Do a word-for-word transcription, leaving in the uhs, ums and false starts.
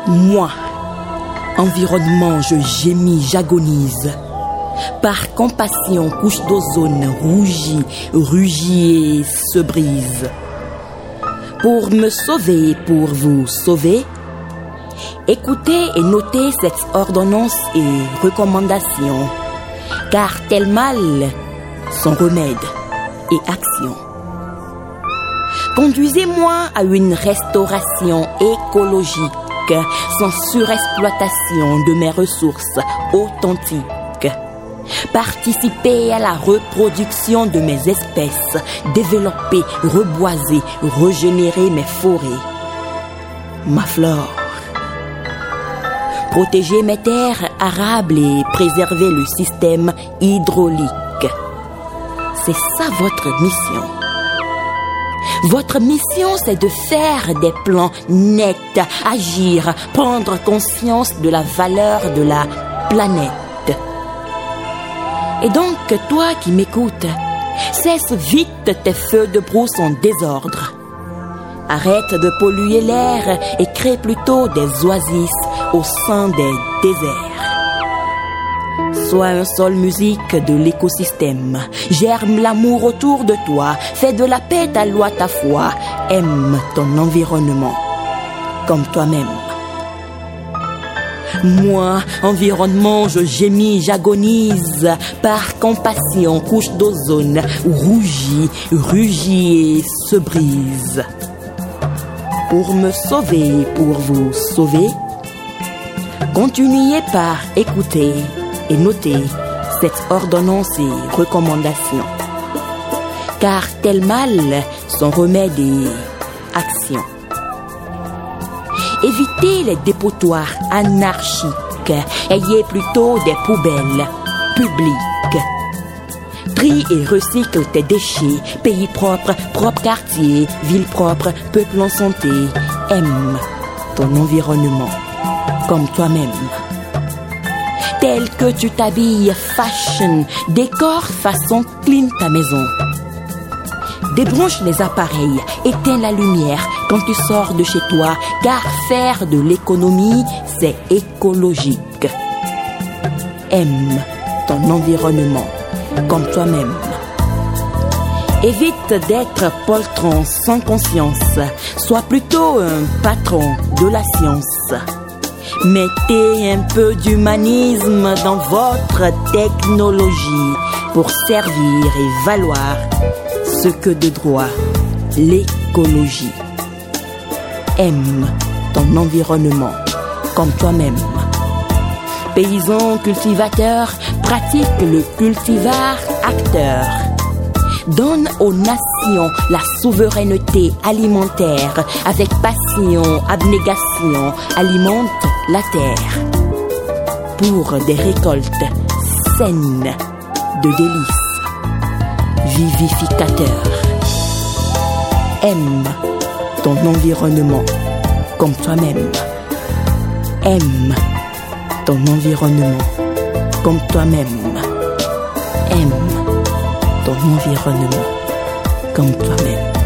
Moi, environnement, je gémis, j'agonise. Par compassion, couche d'ozone rougit, rugit et se brise. Pour me sauver, pour vous sauver, écoutez et notez cette ordonnance et recommandation, car tel mal, son remède et action. Conduisez-moi à une restauration écologique, sans surexploitation de mes ressources authentiques. Participer à la reproduction de mes espèces, développer, reboiser, régénérer mes forêts, ma flore. Protéger mes terres arables et préserver le système hydraulique. C'est ça votre mission. Votre mission, c'est de faire des plans nets, agir, prendre conscience de la valeur de la planète. Et donc, toi qui m'écoutes, cesse vite tes feux de brousse en désordre. Arrête de polluer l'air et crée plutôt des oasis au sein des déserts. Sois un sol musique de l'écosystème. Germe l'amour autour de toi. Fais de la paix ta loi, ta foi. Aime ton environnement comme toi-même. Moi, environnement, je gémis, j'agonise. Par compassion, couche d'ozone rougit, rugit et se brise. Pour me sauver, pour vous sauver, continuez par écouter et noter cette ordonnance et recommandation. Car tel mal, son remède et action. Évitez les dépotoirs anarchiques. Ayez plutôt des poubelles publiques. Trie et recycle tes déchets. Pays propre, propre quartier, ville propre, peuple en santé. Aime ton environnement comme toi-même. Tel que tu t'habilles fashion, décore façon clean ta maison. Débranche les appareils, éteins la lumière quand tu sors de chez toi, car faire de l'économie, c'est écologique. Aime ton environnement comme toi-même. Évite d'être poltron sans conscience. Sois plutôt un patron de la science. Mettez un peu d'humanisme dans votre technologie pour servir et valoir ce que de droit, l'écologie. Aime ton environnement comme toi-même. Paysan cultivateur, pratique le cultivar acteur. Donne aux nations la souveraineté alimentaire. Avec passion, abnégation, alimente la terre. Pour des récoltes saines de délices. Vivificateur. Aime ton environnement comme toi-même. Aime ton environnement comme toi-même. Aime ton environnement comme toi-même.